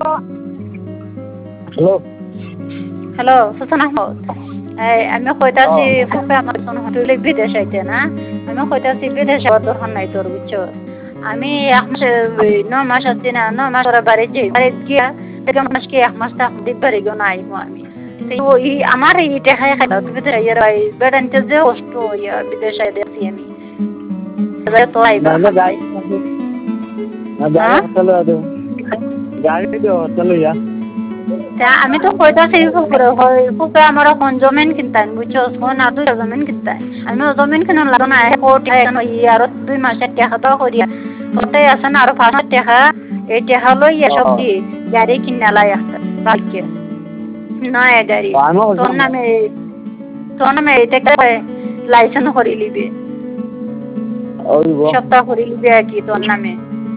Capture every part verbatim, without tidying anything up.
hello hello সুসন Ahmad আমি কইতাছি ফুফে আমার সোন হোটেলে বিদেশ আইতে না আমি কইতাছি বিদেশ দরকার নাই তোর বুঝছো আমি এক মাস ন মাস আছি না ন মাস ওরা বাড়ি যাই বাড়ি গিয়া এক মাস কি এক মাস তা দিক বাড়ি গো নাই আমি তো ই আমার এই টাকা খাইলো বিদেশ আইয়ার বেড়াইতে যে কষ্ট ইয়া বিদেশ আইতে আছি আমি তো আইবা না গাড়ি না গাড়ি চলে আদো গাড়ি তো চলে যা আমি তো কইতাছি ফুফুরে হয় ফুফে আমার কোন জমিন কিনতাম বুঝছো কোন আর দুই জমিন কিনতাম আমি জমিন কিনা লাগো না কোটি আর দুই মাসের টাকা দাও করিয়া ওটাই আছে না আর পাঁচ টাকা এই টাকা লই এসব দি গাড়ি কিনা লাই একটা বাকি নয় গাড়ি তোর নামে তোর নামে এটা লাইসেন্স করে লিবি সপ্তাহ করে লিবি আর কি তোর নামে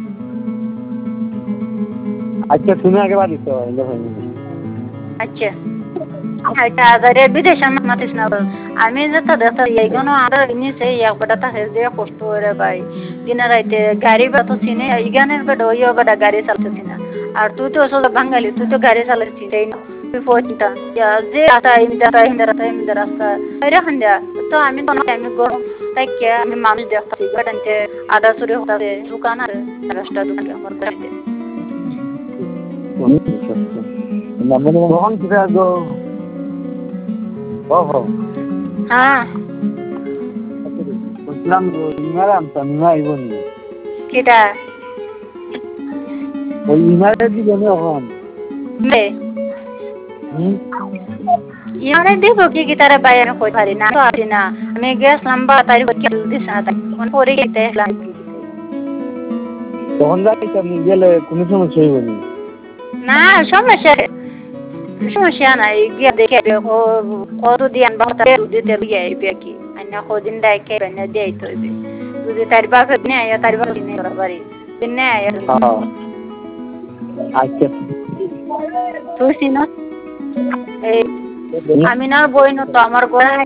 আচ্ছা তুমি আগে বাড়ি তো আচ্ছা আচ্ছা আরে বিদেশে মাতিস না আমি যেটা দেখতে এইগুলো আরো নিচে একবারটা থাকে যে কষ্ট করে ভাই দিনে রাইতে গাড়ি বা তো চিনে ইগানের বেটা ওইও বেটা গাড়ি চালাচ্ছি না আর তুই তো আসলে বাঙালি তুই তো গাড়ি চালাচ্ছি তাই না তুই পয়সা যে আসা ইন্দারা ইন্দারা ইন্দারা রাস্তা এরকম যা তো আমি তো আমি গরম তাই কে আমি মানুষ দেখতেছি বেটানতে আদা চুরি হতে দোকান আছে রাস্তা দোকান আমার বাড়িতে namanya mohon kita go oh oh ah Islam ngaram tanna iboni kita ওই ইমারে দি জানো এখন নে হুম ইয়ারে দেব কি কি তারে বাইরে কই পারি না তো আছি না আমি গ্যাস লম্বা তাই কি দিছ না তাই কোন পরে গেতে এলাম তখন যাই তুমি গেলে কোনো সমস্যা হইব না না সমস্যা সমস্যা নাই গিয়া দেখে কত দিয়ান বাতা দিতে গিয়ে আইবে কি আইনা কদিন ডাইকে বানা দেই তো যদি তার বাপে নে আয়া তার বাপে নে বাড়ি নে আয়া হ্যাঁ আচ্ছা তুই সিনো এই আমি না বই ন তো আমার গোড়া